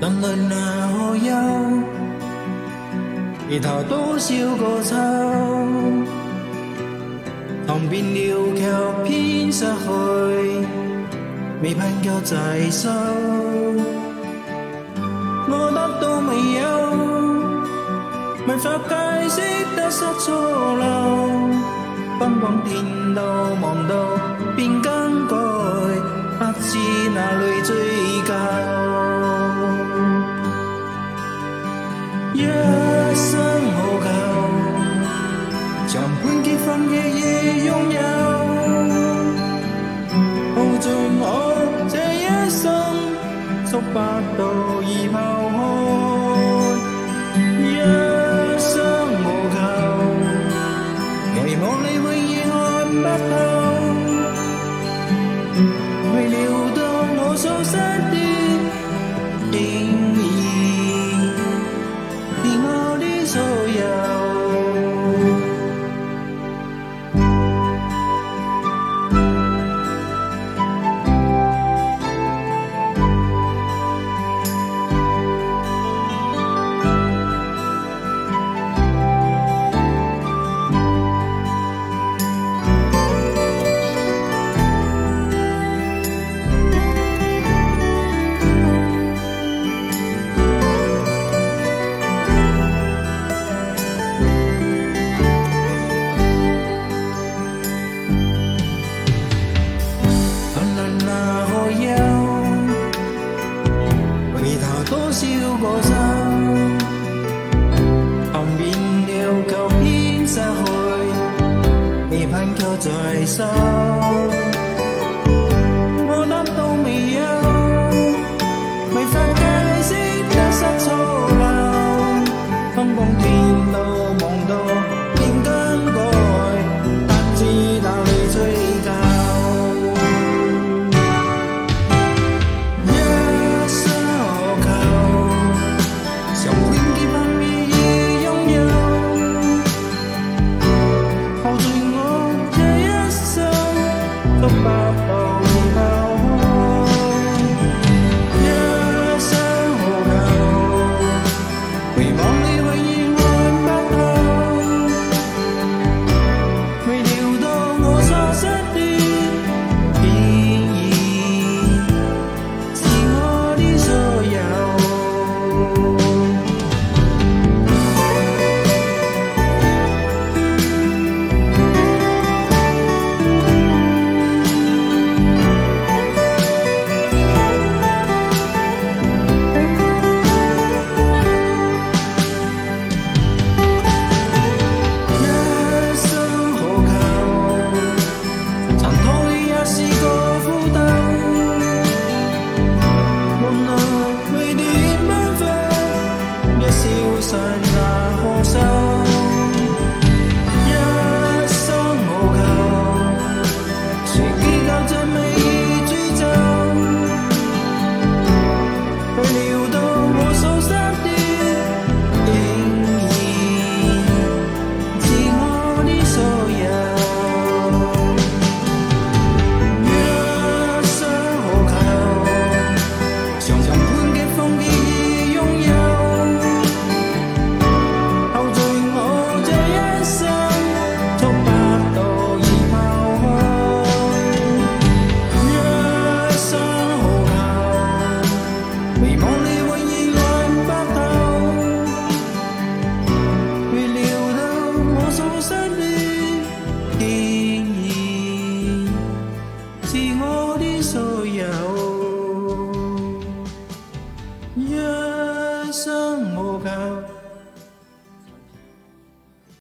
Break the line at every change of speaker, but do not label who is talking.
人类那可休？回头多少个秋？塘边了桥偏失去，未盼脚再收。我得到未有，没法解释得失错漏。奔往天道望到變更改，不知哪裏追究。一生何求？像判結婚嘅已擁有，耗盡我這一生，觸不到已拋開。一生無求，期望你永遠看不透，未料到我所失的，竟然是我的所有。多少個秋，旁邊了舊偏失去，未盼卻再收。我得到未有，未法解釋得失錯漏，風光天路望到變更改，不知道你追究。觸不到已拋開，一生何求？回望你永遠看不透，未料到我所失的，竟然是我的所有。消散那可收？一生無求，誰計較這美追走？未料到我所失的，竟然是我的所有。一生何求？常常判嘅風景已擁有。未望你永遠看不透，未料到我所失的，竟然是我的所有。一生無求。